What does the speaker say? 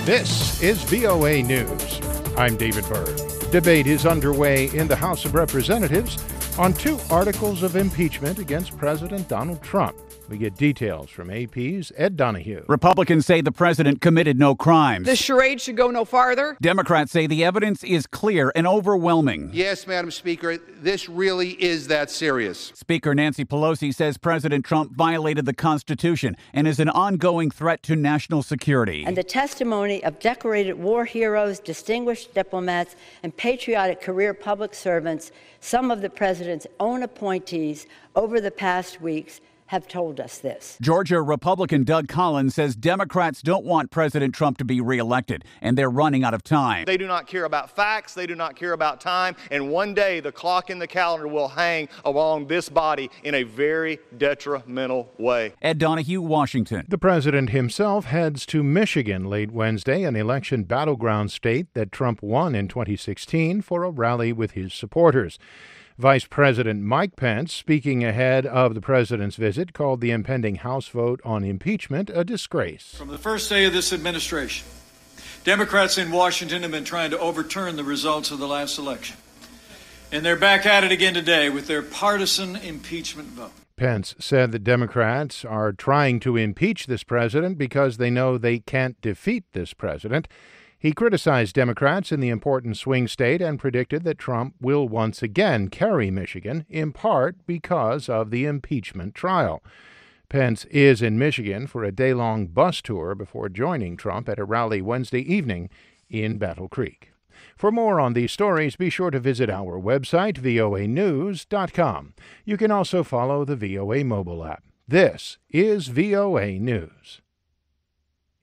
This is VOA News. I'm David Byrd. Debate is underway in the House of Representatives on 2 articles of impeachment against President Donald Trump. We get details from AP's Ed Donahue. Republicans say the president committed no crimes. The charade should go no farther. Democrats say the evidence is clear and overwhelming. Yes, Madam Speaker, this really is that serious. Speaker Nancy Pelosi says President Trump violated the Constitution and is an ongoing threat to national security. And the testimony of decorated war heroes, distinguished diplomats, and patriotic career public servants, some of the president's own appointees over the past weeks, have told us this. Georgia Republican Doug Collins says Democrats don't want President Trump to be reelected, and they're running out of time. They do not care about facts. They do not care about time. And one day the clock in the calendar will hang along this body in a very detrimental way. Ed Donahue, Washington. The president himself heads to Michigan late Wednesday, an election battleground state that Trump won in 2016, for a rally with his supporters. Vice President Mike Pence, speaking ahead of the president's visit, called the impending House vote on impeachment a disgrace. From the first day of this administration, Democrats in Washington have been trying to overturn the results of the last election. And they're back at it again today with their partisan impeachment vote. Pence said that Democrats are trying to impeach this president because they know they can't defeat this president. He criticized Democrats in the important swing state and predicted that Trump will once again carry Michigan, in part because of the impeachment trial. Pence is in Michigan for a day-long bus tour before joining Trump at a rally Wednesday evening in Battle Creek. For more on these stories, be sure to visit our website, voanews.com. You can also follow the VOA mobile app. This is VOA News.